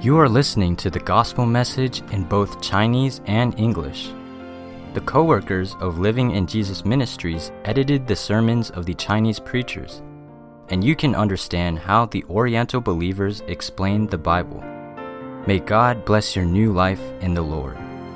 You are listening to the gospel message in both Chinese and English. The co-workers of Living in Jesus Ministries edited the sermons of the Chinese preachers, and you can understand how the Oriental believers explained the Bible. May God bless your new life in the Lord.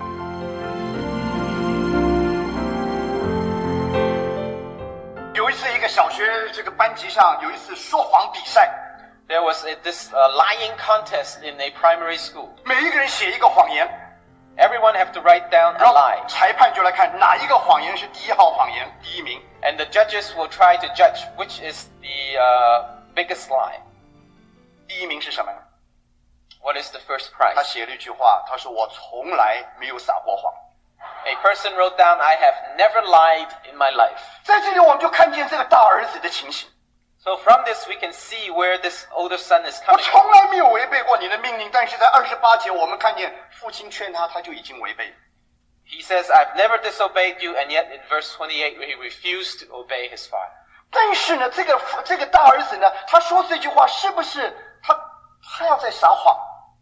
有一次，一个小学班级上有一次说谎比赛。 There was this lying contest in a primary school. 每一个人写一个谎言， Everyone have to write down a 然后 lie. 裁判就来看哪一个谎言是第一号谎言，第一名。 And the judges will try to judge which is the biggest lie. 第一名是什么呢？ What is the first 他 prize? 写了一句话，他说：“我从来没有撒过谎。” A person wrote down, I have never lied in my life. 在这里，我们就看见这个大儿子的情形。 So from this, we can see where this older son is 我 coming 从 from. 来没有违背过你的命令，但是在28节，我们看见父亲劝他，他就已经违背了。 He says, I've never disobeyed you, and yet in verse 28, he refused to obey his father. 但是呢，这个大儿子呢，他说这句话是不是他要在撒谎？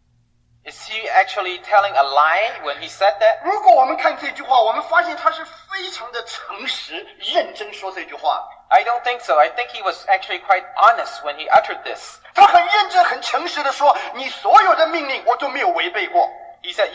Is he actually telling a lie when he said that? 如果我们看这句话，我们发现他是非常的诚实、认真说这句话。 I don't think so. I think he was actually quite honest when he uttered this. 他很认真、很诚实的说：“你所有的命令我都没有违背过。” He said,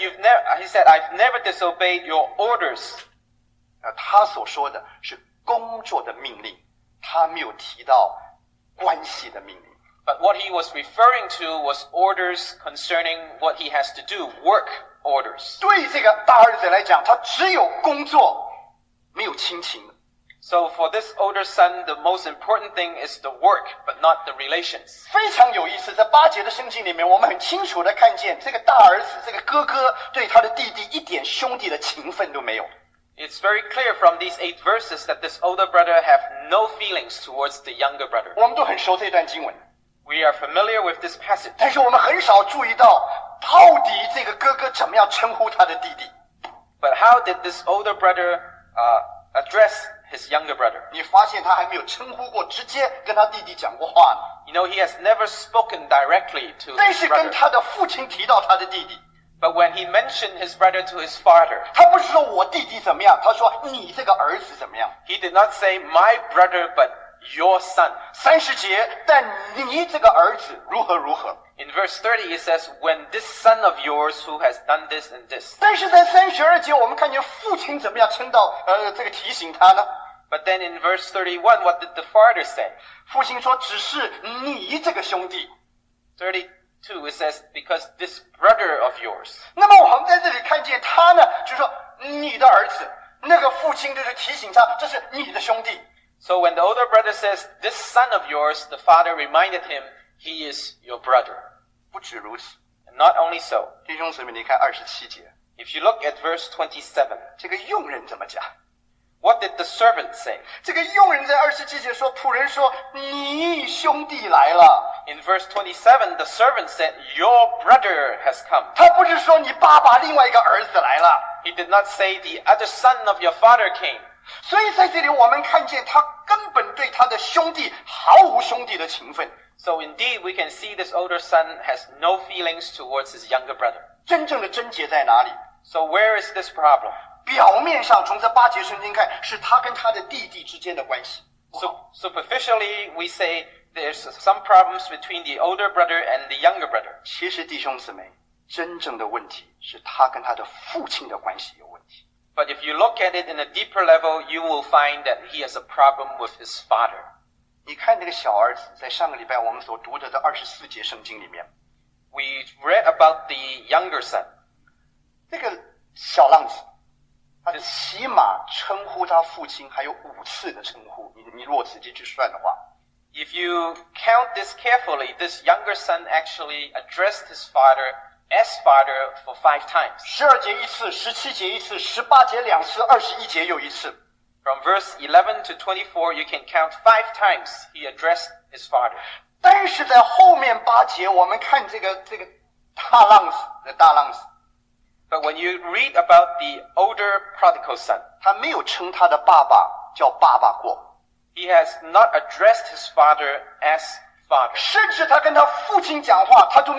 I've never disobeyed your orders. 他所说的是工作的命令，他没有提到关系的命令。 But what he was referring to was orders concerning what he has to do, work orders. 对这个大儿子来讲，他只有工作，没有亲情。 So for this older son, the most important thing is the work, but not the relations. 非常有意思，在8节的圣经里面，我们很清楚的看见这个大儿子，这个哥哥对他的弟弟一点兄弟的情分都没有。 It's very clear from these 8 verses that this older brother have no feelings towards the younger brother. 我们都很熟这段经文。 We are familiar with this passage. 但是我们很少注意到底这个哥哥怎么样称呼他的弟弟。 But how did this older brother address his younger brother? 你发现他还没有称呼过，直接跟他弟弟讲过话呢。 You know, he has never spoken directly to 但 his 是跟 brother. 他的父亲提到他的弟弟， But when he mentioned his brother to his father, 他不是说我弟弟怎么样，他说你这个儿子怎么样。 he did not say my brother, but your son. 30节，但你这个儿子如何如何。 In verse 30, it says, when this son of yours who has done this and this. 但是在32节，我们看见父亲怎么样提醒他呢？ But then in verse 31, what did the father say? 父亲说：“只是你这个兄弟。” 32, it says, because this brother of yours. 那么我们在这里看见他呢，就说你的儿子，那个父亲就是提醒他，这是你的兄弟。 So when the older brother says, this son of yours, the father reminded him, he is your brother. 不止如此， And not only so. 弟兄姊妹，你看27节， If you look at verse 27, 这个佣人怎么讲？ what did the servant say? 这个佣人在27节说，仆人说：“你兄弟来了。” In verse 27, the servant said, your brother has come. 他不是说你爸爸另外一个儿子来了。 He did not say the other son of your father came. 所以在这里我们看见他根本对他的兄弟毫无兄弟的情分。 So indeed, we can see this older son has no feelings towards his younger brother. 真正的症结在哪里？ So where is this problem? 表面上从这8节圣经看，是他跟他的弟弟之间的关系。 So superficially, we say there's some problems between the older brother and the younger brother. 其实弟兄姊妹，真正的问题是他跟他的父亲的关系有问题。 But if you look at it in a deeper level, you will find that he has a problem with his father. 你看那个小儿子，在上个礼拜我们所读的24节圣经里面， We read about the younger son. 那个小浪子，他起码称呼他父亲还有5次的称呼。你如果仔细去算的话， If you count this carefully, this younger son actually addressed his father as father for 5 times. 12节一次，17节一次，18节2次，21节又一次。 From verse 11 to 24, you can count 5 times he addressed his father. 但是在后面8节，我们看这个大浪子， But when you read about the older prodigal son, 他没有称他的爸爸叫爸爸过， he has not addressed his father as father. 甚至他跟他父亲讲话，他都没有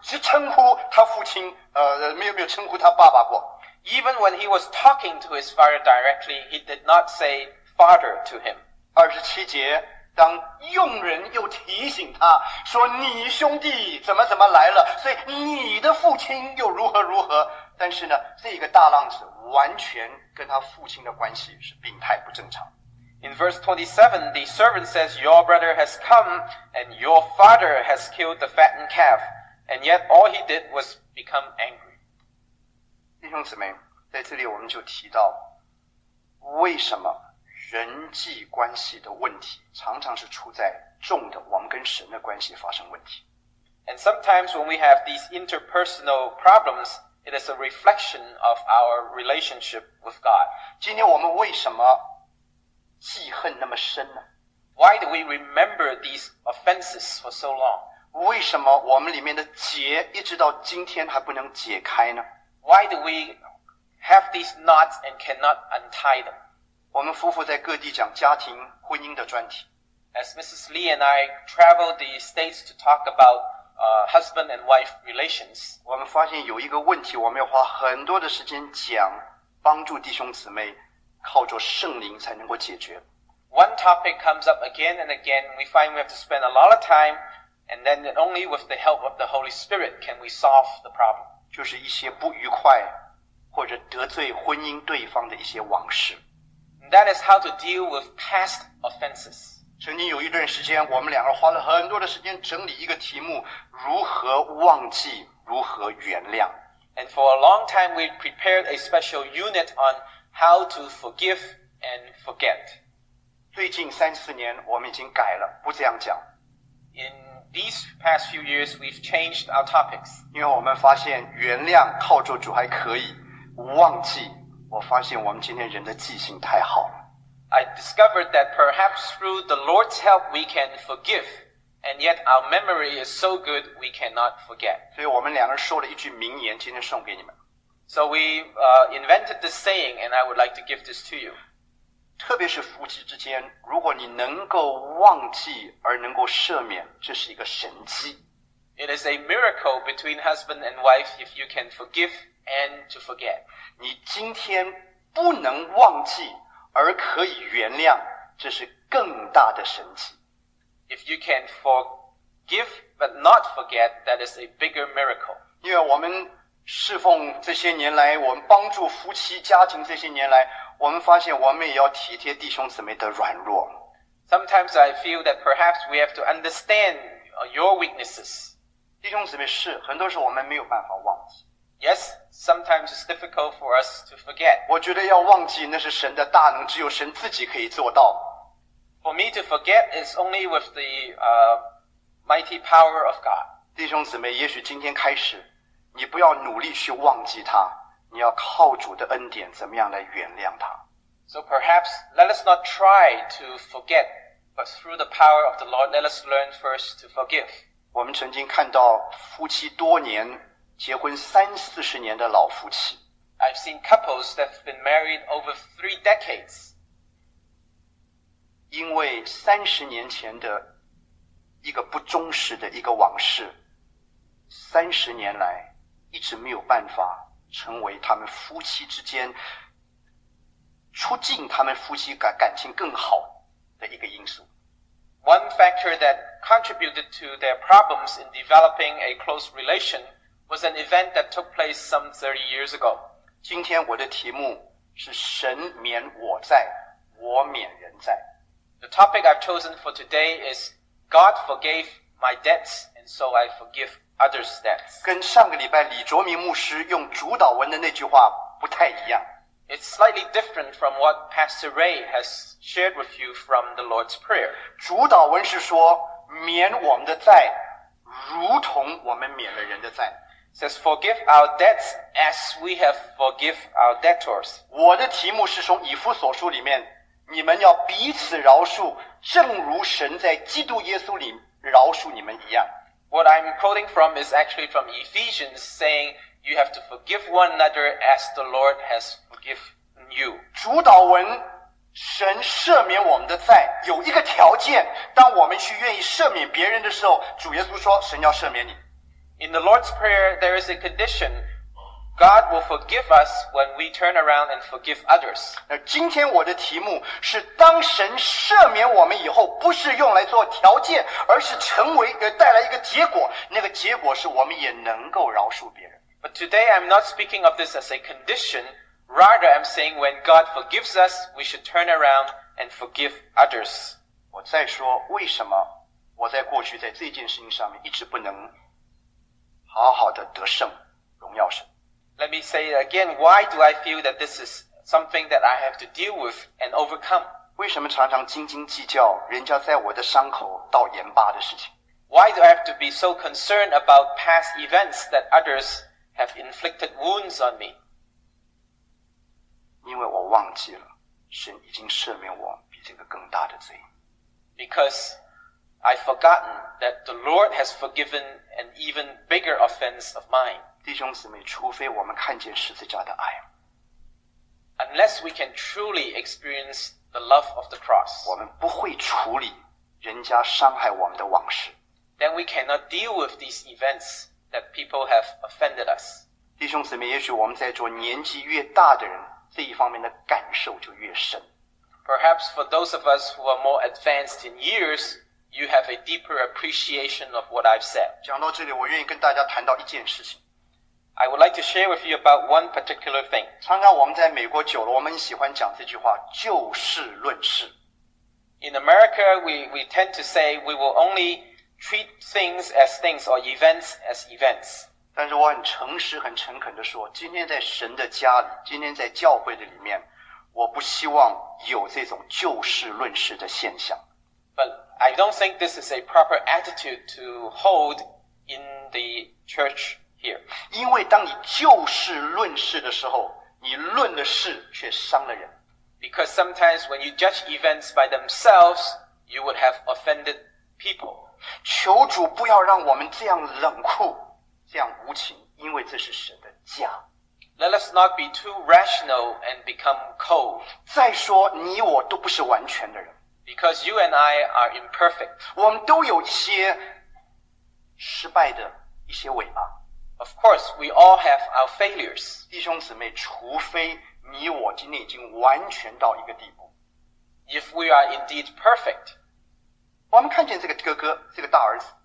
只称呼他父亲，没有称呼他爸爸过。 Even when he was talking to his father directly, he did not say father to him. 27节，当佣人又提醒他说：“你兄弟怎么来了，所以你的父亲又如何。”但是呢，这个大浪子完全跟他父亲的关系是病态不正常。 In verse 27, the servant says, Your brother has come, and your father has killed the fattened calf. And yet all he did was become angry. 弟兄姊妹，在这里我们就提到，为什么人际关系的问题常常是出在重的我们跟神的关系发生问题。 And sometimes when we have these interpersonal problems, it is a reflection of our relationship with God. 今天我们为什么记恨那么深呢？ Why do we remember these offenses for so long? 为什么我们里面的结一直到今天还不能解开呢？ Why do we have these knots and cannot untie them? 我们夫妇在各地讲家庭婚姻的专题。 As Mrs. Lee and I traveled the States to talk about husband and wife relations, 我们发现有一个问题，我们要花很多的时间讲，帮助弟兄姊妹靠着圣灵才能够解决。 One topic comes up again and again, and we find we have to spend a lot of time, and then only with the help of the Holy Spirit can we solve the problem. 就是一些不愉快或者得罪婚姻对方的一些往事。 And that is how to deal with past offenses. 曾经有一段时间，我们两个花了很多的时间整理一个题目：如何忘记，如何原谅。 And for a long time, we prepared a special unit on how to forgive and forget. 最近3-4年，我们已经改了，不这样讲。 In these past few years, we've changed our topics. 因为我们发现原谅靠着主还可以，忘记，我发现我们今天人的记性太好了。 I discovered that perhaps through the Lord's help we can forgive, and yet our memory is so good we cannot forget. 所以我们两个人说了一句名言，今天送给你们。 So we invented this saying, and I would like to give this to you. 特别是夫妻之间，如果你能够忘记而能够赦免，这是一个神迹。 It is a miracle between husband and wife if you can forgive and to forget. 你今天不能忘记而可以原谅，这是更大的神迹。 If you can forgive but not forget, that is a bigger miracle. 因为我们侍奉这些年来，我们帮助夫妻家庭这些年来，我们发现我们也要体贴弟兄姊妹的软弱。 Sometimes I feel that perhaps we have to understand your weaknesses. 弟兄姊妹是很多时候我们没有办法忘记。 Yes, sometimes it's difficult for us to forget. 我觉得要忘记那是神的大能，只有神自己可以做到。 For me to forget is only with the mighty power of God. 弟兄姊妹，也许今天开始，你不要努力去忘记他，你要靠主的恩典，怎么样来原谅他。 So perhaps let us not try to forget, but through the power of the Lord, let us learn first to forgive. 我们曾经看到夫妻多年结婚30-40年的老夫妻， I've seen couples that have been married over 3 decades. 因为30年前的一个不忠实的一个往事，30年来一直没有办法成为他们夫妻之间促进他们夫妻感情更好的一个因素。 One factor that contributed to their problems in developing a close relation was an event that took place some 30 years ago. 今天我的题目是神免我债，我免人债。 The topic I've chosen for today is God forgave my debts, and so I forgive others' debts. 跟上个礼拜李卓明牧师用主导文的那句话不太一样。 It's slightly different from what Pastor Ray has shared with you from the Lord's Prayer. 主导文是说免我们的债，如同我们免了人的债。 It says, forgive our debts as we have forgive our debtors. 我的题目是从以弗所书里面，你们要彼此饶恕，正如神在基督耶稣里饶恕你们一样。 What I'm quoting from is actually from Ephesians, saying you have to forgive one another as the Lord has forgiven you. 主导文，神赦免我们的债有一个条件，当我们去愿意赦免别人的时候，主耶稣说神要赦免你。 In the Lord's Prayer, there is a condition. God will forgive us when we turn around and forgive others. 今天我的题目是当神赦免我们以后，不是用来做条件，而是带来一个结果，那个结果是我们也能够饶恕别人。 But today I'm not speaking of this as a condition. Rather, I'm saying when God forgives us, we should turn around and forgive others. 我再说为什么我在过去在这件事情上面一直不能好好的得胜，荣耀神。 Let me say it again. Why do I feel that this is something that I have to deal with and overcome? 为什么常常斤斤计较人家在我的伤口倒盐巴的事情？ Why do I have to be so concerned about past events that others have inflicted wounds on me? 因为我忘记了，神已经赦免我比这个更大的罪。 Because I've forgotten that the Lord has forgiven an even bigger offense of mine. 弟兄姊妹，除非我们看见十字架的爱， Unless we can truly experience the love of the cross, 我们不会处理人家伤害我们的往事。 then we cannot deal with these events that people have offended us. 弟兄姊妹，也许我们在座年纪越大的人，这一方面的感受就越深。 Perhaps for those of us who are more advanced in years, you have a deeper appreciation of what I've said. 讲到这里，我愿意跟大家谈到一件事情。 I would like to share with you about one particular thing. 常常我们在美国久了，我们喜欢讲这句话：就事论事。 In America, we tend to say we will only treat things or events as events. 但是我很诚实、很诚恳地说，今天在神的家里，今天在教会的里面，我不希望有这种就事论事的现象。 But I don't think this is a proper attitude to hold in the church here. 因为当你就事论事的时候，你论的事却伤了人。 Because sometimes when you judge events by themselves, you would have offended people. 求主不要让我们这样冷酷，这样无情，因为这是神的家。 Let us not be too rational and become cold. 再说，你我都不是完全的人， Because you and I are imperfect. 我们都有一些失败的一些尾巴。 Of course, we all have our failures. 弟兄姊妹，除非你我今天已经完全到一个地步， If we are indeed perfect. 我们看见这个哥哥，这个大儿子，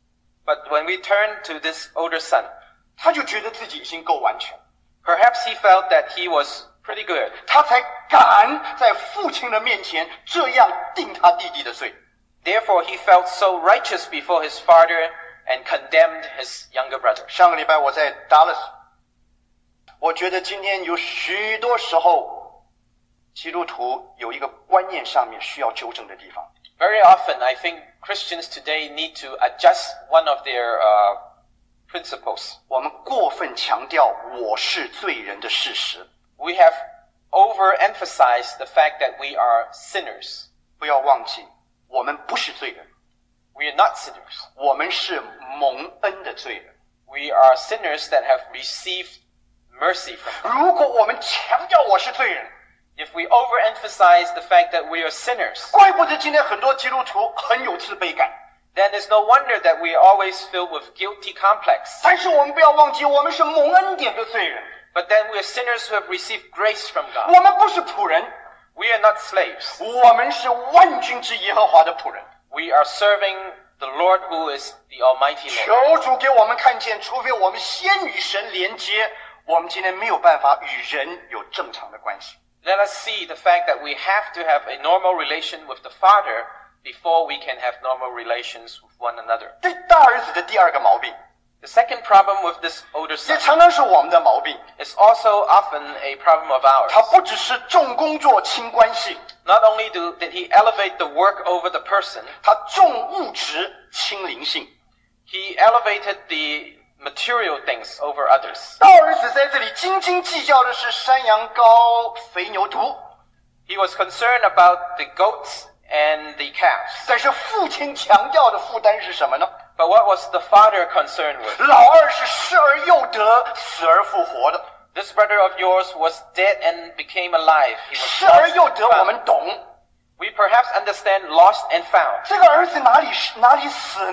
But when we turn to this older son, 他就觉得自己已经够完全， perhaps he felt that he was pretty good. 他才敢在父亲的面前这样定他弟弟的罪。 Therefore, he felt so righteous before his father and condemned his younger brother. 上个礼拜我在 Dallas， 我觉得今天有许多时候，基督徒有一个观念上面需要纠正的地方。 Very often, I think Christians today need to adjust one of their principles. 我们过分强调我是罪人的事实， We have overemphasized the fact that we are sinners. 不要忘记，我们不是罪人， We are not sinners. 我们是蒙恩的罪人。 We are sinners that have received mercy from God. 如果我们强调我是罪人， If we overemphasize the fact that we are sinners, 怪不得今天很多基督徒很有自卑感。 then it's no wonder that we are always filled with guilty complex. 但是我们不要忘记，我们是蒙恩典的罪人， But then we are sinners who have received grace from God. 我们不是仆人， We are not slaves. 我们是万军之耶和华的仆人。 We are serving the Lord who is the Almighty Lord. 求主给我们看见，除非我们先与神连接，我们今天没有办法与人有正常的关系。 Let us see the fact that we have to have a normal relation with the Father before we can have normal relations with one another. 对大儿子的第二个毛病， The second problem with this older 也 son 常常是我们的毛病。 is also often a problem of ours. 他不只是重工作轻关系， Not only did he elevate the work over the person, 他重物质轻灵性。 he elevated the material things over others. 大儿子在这里斤斤计较的是山羊羔、肥牛犊， He was concerned about the goats and the calves. 但是父亲强调的负担是什么呢？ But what was the father concerned with? 老二是失而又得，死而复活的。 This brother of yours was dead and became alive. He was 失而 lost 又 and 得，我 found. 们懂。 We perhaps understand lost and found. 这个儿子哪里死呢？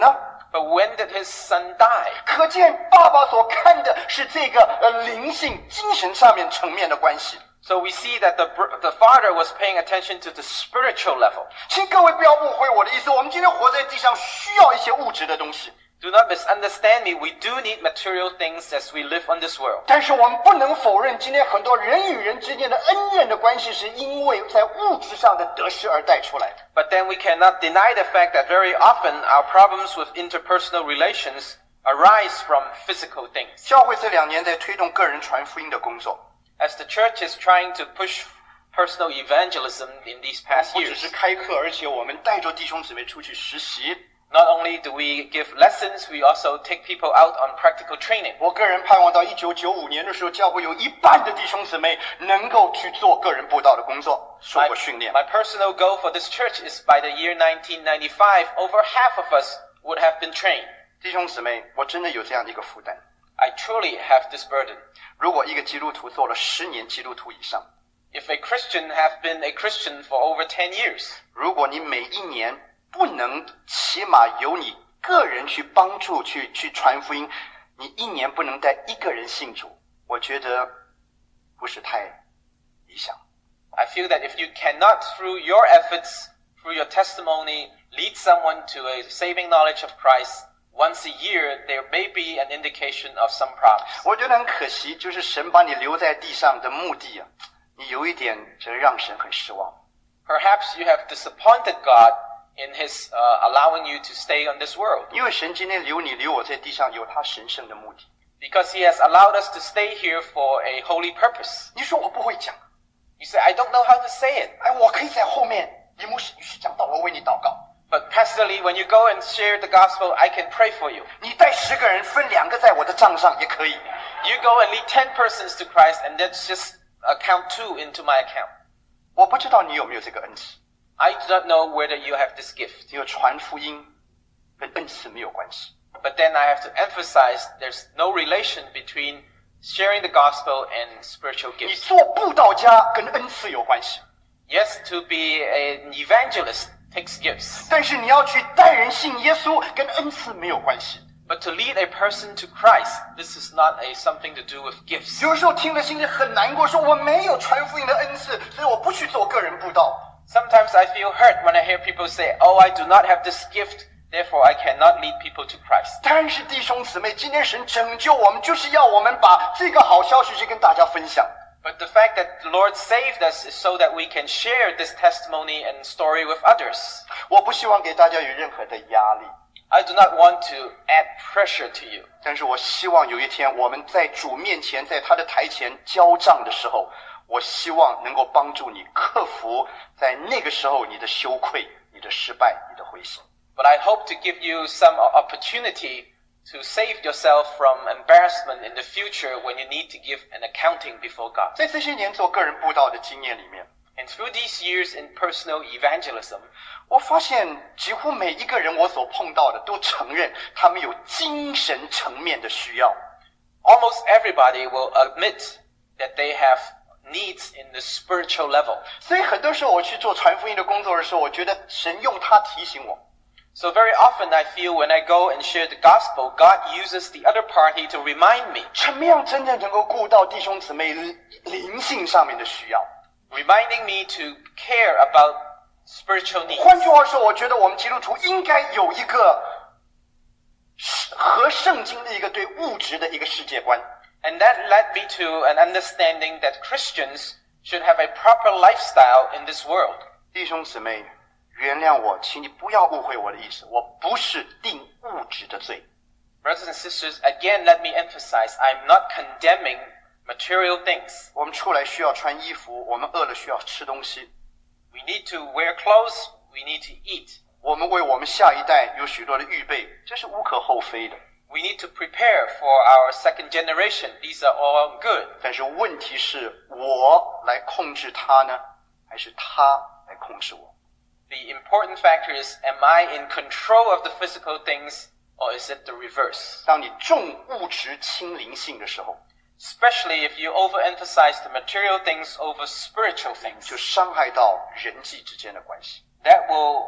But when did his son die? 可见爸爸所看的是这个灵性、精神上面层面的关系。 So we see that the father was paying attention to the spiritual level. 请各位不要误会我的意思，我们今天活在地上需要一些物质的东西， Do not misunderstand me. We do need material things as we live on this world. 但是我们不能否认，今天很多人与人之间的恩怨的关系是因为在物质上的得失而带出来的。 But then we cannot deny the fact that very often our problems with interpersonal relations arise from physical things. 教会这2年在推动个人传福音的工作， As the church is trying to push personal evangelism in these past 不只是 years, 开课，而且我们带着弟兄姊妹出去实习。 not only do we give lessons, we also take people out on practical training. 我个人盼望到1995年的时候，教会有1半的弟兄姊妹能够去做个人布道的工作，受过训练。 My personal goal for this church is by the year 1995, over half of us would have been trained. 弟兄姊妹，我真的有这样的一个负担。 I truly have this burden. 如果一个基督徒做了10年基督徒以上， If a Christian have been a Christian for over 10 years, 如果你每一年不能起码由你个人去帮助去传福音，你一年不能带1个人信主，我觉得不是太理想。 I feel that if you cannot, through your efforts, through your testimony, lead someone to a saving knowledge of Christ, once a year, there may be an indication of some problems. 我觉得很可惜，就是神把你留在地上的目的啊，你有一点这让神很失望。 Perhaps you have disappointed God in His allowing you to stay on this world, 因为神今天留我在地上有他神圣的目的。 because He has allowed us to stay here for a holy purpose. 你说我不会讲， You say, I don't know how to say it. 哎，我可以在后面李牧师女士讲道，我为你祷告。 But Pastor Lee, when you go and share the gospel, I can pray for you. 你带10个人分2个在我的账上也可以。 You go and lead 10 persons to Christ, and let's just count 2 into my account. 我不知道你有没有这个恩赐， I do not know whether you have this gift. 因为传福音跟恩赐没有关系。 But then I have to emphasize there's no relation between sharing the gospel and spiritual 你 gifts. 做布道家跟恩赐有关系， Yes, to be an evangelist takes gifts. 但是你要去带人信耶稣跟恩赐没有关系。 But to lead a person to Christ, this is not something to do with gifts. 有时候听了心里很难过，说我没有传福音的恩赐，所以我不去做个人布道。 Sometimes I feel hurt when I hear people say, oh, I do not have this gift, therefore I cannot lead people to Christ. 但是弟兄姊妹，今天神拯救我们，就是要我们把这个好消息去跟大家分享。 But the fact that the Lord saved us is so that we can share this testimony and story with others. 我不希望给大家有任何的压力， I do not want to add pressure to you. 但是我希望有一天我们在主面前，在他的台前交账的时候，我希望能够帮助你克服在那个时候你的羞愧、你的失败、你的灰心。 But I hope to give you some opportunity to save yourself from embarrassment in the future when you need to give an accounting before God. 在这些年做个人布道的经验里面， And through these years in personal evangelism, 我发现几乎每一个人我所碰到的都承认他们有精神层面的需要。 almost everybody will admit that they have needs in the spiritual level. 所以很多时候我去做传福音的工作的时候，我觉得神用他提醒我。 So very often I feel when I go and share the gospel, God uses the other party to remind me, 怎么样真正能够顾到弟兄姊妹灵性上面的需要？ reminding me to care about spiritual needs. 换句话说，我觉得我们基督徒应该有一个合圣经的一个对物质的一个世界观。 And that led me to an understanding that Christians should have a proper lifestyle in this world. 弟兄姊妹，原谅我，请你不要误会我的意思，我不是定物质的罪。 Brothers and sisters, again, let me emphasize, I'm not condemning material things. 我们出来需要穿衣服，我们饿了需要吃东西， We need to wear clothes, we need to eat. 我们为我们下一代有许多的预备，这是无可厚非的。 We need to prepare for our second generation. These are all good. 但是问题是我来控制他呢，还是他来控制我？ The important factor is, am I in control of the physical things, or is it the reverse? 当你重物质轻灵性的时候， Especially if you overemphasize the material things over spiritual things. 就伤害到人际之间的关系。 That will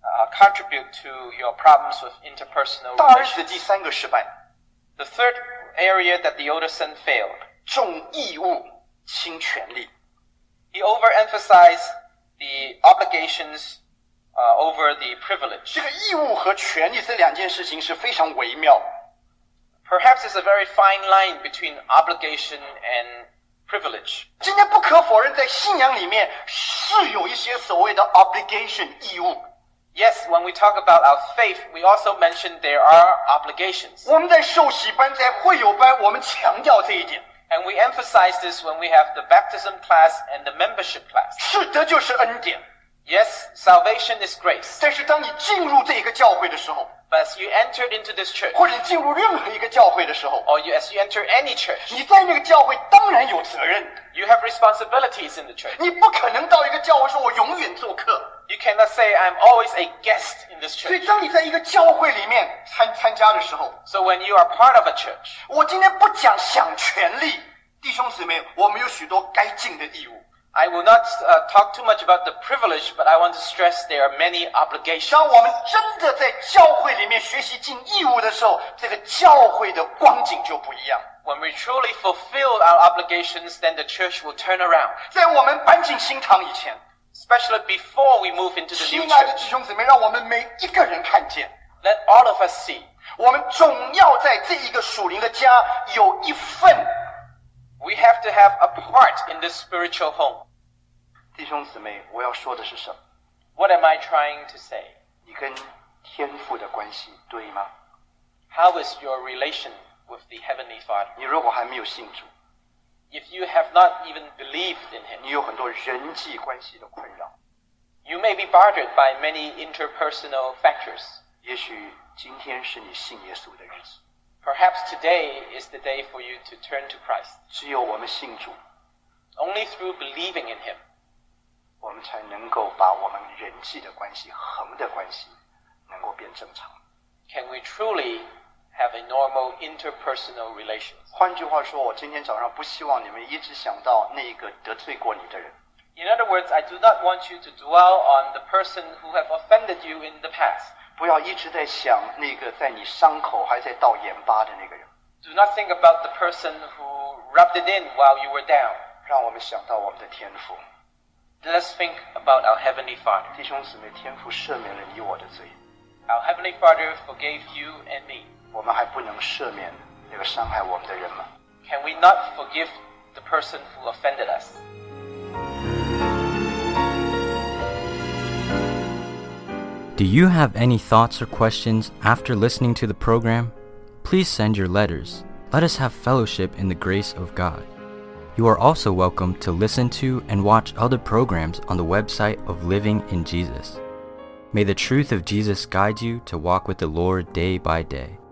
contribute to your problems with interpersonal 大儿子 relations. 第3个失败， The third area that the older son failed, 重义务轻权利。 he overemphasized the obligations over the privilege. 这个义务和权利这两件事情是非常微妙。 Perhaps there's a very fine line between obligation and privilege. 今天不可否认，在信仰里面是有一些所谓的 obligation 义务。 Yes, when we talk about our faith, we also mention there are obligations. 我们在受洗班、在会友班，我们强调这一点。 And we emphasize this when we have the baptism class and the membership class. 是的，就是恩典。 Yes, salvation is grace. 但是当你进入这个教会的时候， But as you entered into this church, 或者你进入任何一个教会的时候， or as you enter any church, 你在那个教会当然有责任。 you have responsibilities in the church. 你不可能到一个教会说我永远做客。 You cannot say, I'm always a guest in this 所以 church. 当你在一个教会里面参加的时候， So when you are part of a church, 我今天不讲享权利，弟兄姊妹，我们有许多该尽的义务。 I will not talk too much about the privilege, but I want to stress there are many obligations. 当我们真的在教会里面学习尽义务的时候，这个教会的光景就不一样。 When we truly fulfill our obligations, then the church will turn around. 在我们搬进新堂以前， Especially before we move into the new 亲爱的 church. 弟兄姊妹，让我们每一个人看见， Let all of us see. 我们总要在这一个属灵的家有一份。 We have to have a part in this spiritual home. 弟兄姊妹，我要说的是什么？ What am I trying to say? 你跟天父的关系对吗？ How is your relation with the Heavenly Father? 你如果还没有信主， If you have not even believed in Him, 你有很多人际关系的困扰。 you may be bothered by many interpersonal factors. 也许今天是你信耶稣的日子， Perhaps today is the day for you to turn to Christ. 只有我们信主， Only through believing in Him, 我们才能够把我们人际的关系、横的关系能够变正常。 can we truly have a normal interpersonal relations. 换句话说，我今天早上不希望你们一直想到那个得罪过你的人。 In other words, I do not want you to dwell on the person who have offended you in the past. 不要一直在想那个在你伤口还在倒盐巴的那个人。 Do not think about the person who rubbed it in while you were down. 让我们想到我们的天父。 Let us think about our Heavenly Father. 弟兄姊妹，天父赦免了你我的罪， Our Heavenly Father forgave you and me. 我们还不能赦免那个伤害我们的人吗？ Can we not forgive the person who offended us? Do you have any thoughts or questions after listening to the program? Please send your letters. Let us have fellowship in the grace of God. You are also welcome to listen to and watch other programs on the website of Living in Jesus. May the truth of Jesus guide you to walk with the Lord day by day.